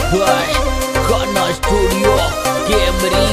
by Kana Studio Camry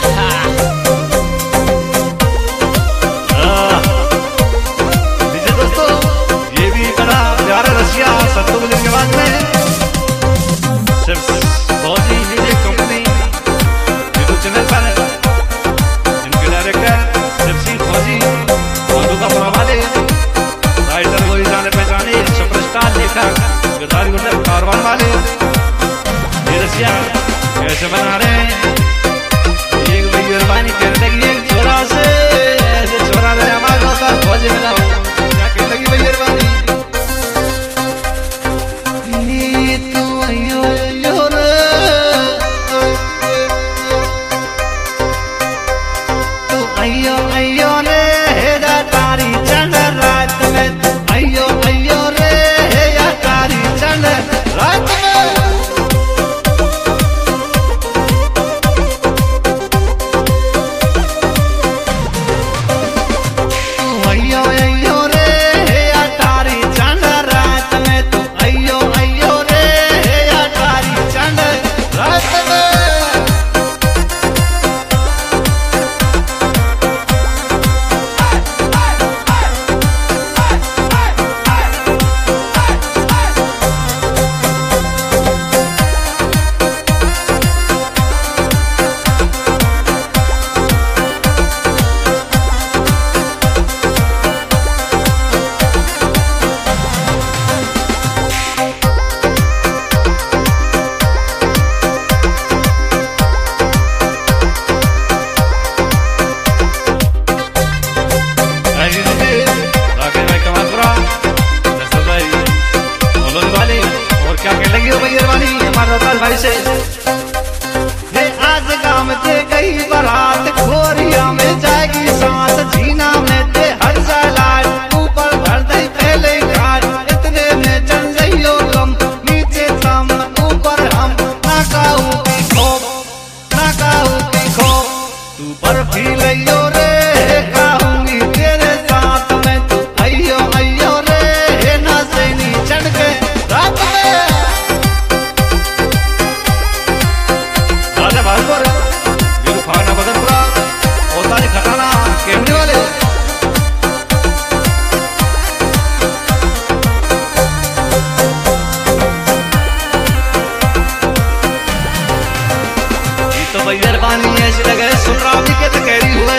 दोस्तों ये भी बड़ा प्यारा रसिया सत्तू मिलने के बाद में सिर्फ फौजी म्यूजिक कंपनी यूट्यूब चैनल पर इनके डायरेक्टर सिर्फ फौजी मधु का वाले राइटर वो जाने पहचाने सुपरस्टार लेखक गिरदारी गुंडर कारवान वाले ये रसिया कैसे बना रहे हैं एक मेहरबानी करने की एक छोरा से ऐसे छोरा रहे हमारे दोस्त फौजी मिला क्या कहने लगी मेहरबानी तू अयो अयो रे तू अयो अयो रे हेरा तारी चंद रात में तू अयो अयो रे या तारी चंद रात में अयो अयो रे या तारी चंद रात में तू अयो अयो रे या तारी चंद रात में भाई से ये आज गांव से गई बारात खोरिया में जाएगी सांस जीना में ते हर सालाट ऊपर भर दे पहले घाट इतने में चल जाइयो कम नीचे कम ऊपर हम ना काऊ की खोप तू बर्फी लियो रे खाऊंगी तेरे साथ में तू अयो अयो रे ना सैनी चढ़ के रात में भागपुर वीरू फाना बदनपुरा ओतारी खटाना केमरी वाले ये तो मेहरबानी ऐसी लगे सुन रहा भी के तो कैरी हुए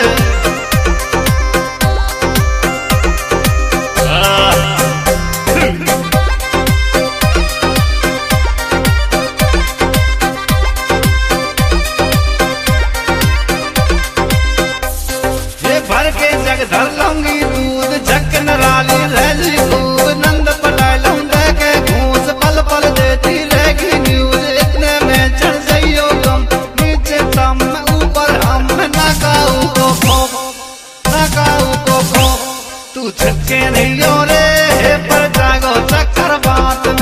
धर लूंगी दूध झक नराली रही खूब नंद पटाए लूंगा के घूस पल पल देती रहेगी न्यूज इतने में चल जाइयो तुम नीचे तम ऊपर हम ना काऊ को खो तू छक्के नहीं हो रे पर जागो चक्कर बात में